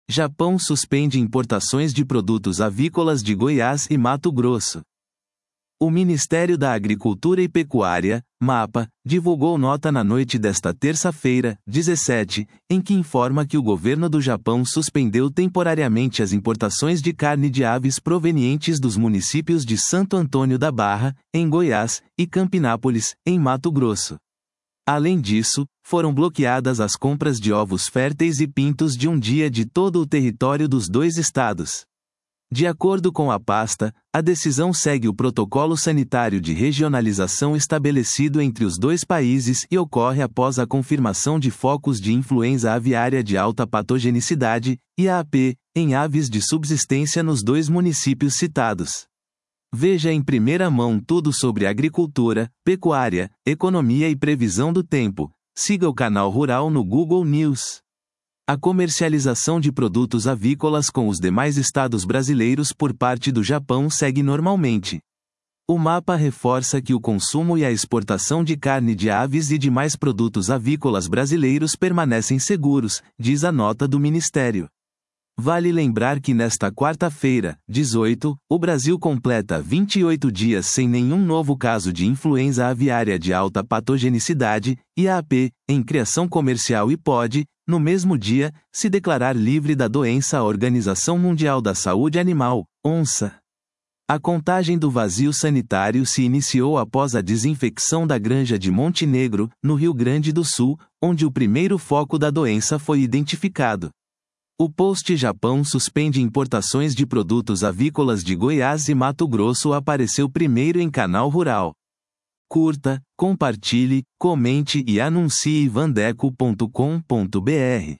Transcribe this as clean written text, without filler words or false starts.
Japão suspende importações de produtos avícolas de Goiás e Mato Grosso. O Ministério da Agricultura e Pecuária, MAPA, divulgou nota na noite desta terça-feira, 17, em que informa que o governo do Japão suspendeu temporariamente as importações de carne de aves provenientes dos municípios de Santo Antônio da Barra, em Goiás, e Campinápolis, em Mato Grosso. Além disso, foram bloqueadas as compras de ovos férteis e pintos de um dia de todo o território dos dois estados. De acordo com a pasta, a decisão segue o protocolo sanitário de regionalização estabelecido entre os dois países e ocorre após a confirmação de focos de influenza aviária de alta patogenicidade, IAP, em aves de subsistência nos dois municípios citados. Veja em primeira mão tudo sobre agricultura, pecuária, economia e previsão do tempo. Siga o canal Rural no Google News. A comercialização de produtos avícolas com os demais estados brasileiros por parte do Japão segue normalmente. O MAPA reforça que o consumo e a exportação de carne de aves e demais produtos avícolas brasileiros permanecem seguros, diz a nota do Ministério. Vale lembrar que nesta quarta-feira, 18, o Brasil completa 28 dias sem nenhum novo caso de influenza aviária de alta patogenicidade, IAP, em criação comercial e pode, no mesmo dia, se declarar livre da doença à Organização Mundial da Saúde Animal, ONSA. A contagem do vazio sanitário se iniciou após a desinfecção da granja de Montenegro, no Rio Grande do Sul, onde o primeiro foco da doença foi identificado. O post Japão suspende importações de produtos avícolas de Goiás e Mato Grosso apareceu primeiro em canal Rural. Curta, compartilhe, comente e anuncie vandeco.com.br.